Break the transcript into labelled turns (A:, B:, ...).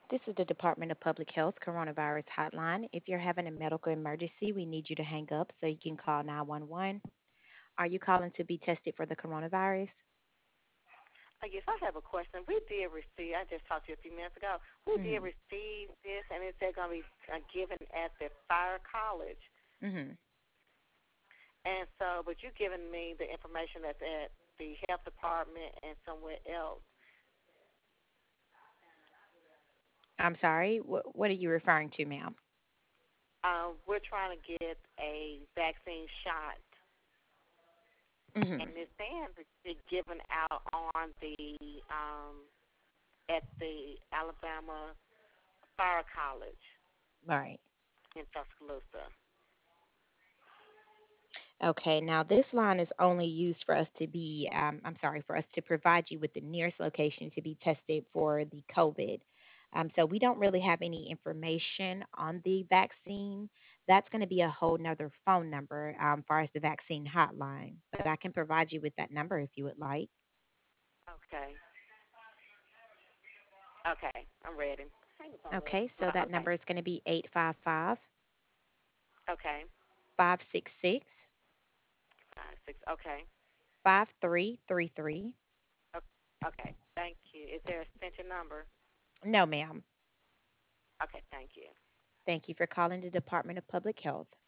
A: This is the Department of Public Health Coronavirus Hotline. If you're having a medical emergency, we need you to hang up so you can call 911. Are you calling to be tested for the coronavirus?
B: Yes, I have a question. We did receive, I just talked to you a few minutes ago, we did
A: Hmm.
B: receive this, and it said going to be given at the fire college.
A: Hmm.
B: And so, but you giving me the information that's at the health department and somewhere else.
A: I'm sorry, what are you referring to, ma'am?
B: We're trying to get a vaccine shot,
A: Hmm.
B: and it's saying that it's given out on at the Alabama Fire College
A: Right.
B: in Tuscaloosa.
A: Okay, now this line is only used for us to be, I'm sorry, for us to provide you with the nearest location to be tested for the COVID. So we don't really have any information on the vaccine. That's going to be a whole nother phone number far as the vaccine hotline. But I can provide you with that number if you would like.
B: Okay. Okay, I'm ready. Hang up on me.
A: Okay, so that
B: Okay.
A: number is going to be 855
B: Okay.
A: 566
B: Five, six. Okay.
A: 5333.
B: Okay. Thank you. Is there an extension number?
A: No, ma'am.
B: Okay. Thank you.
A: Thank you for calling the Department of Public Health.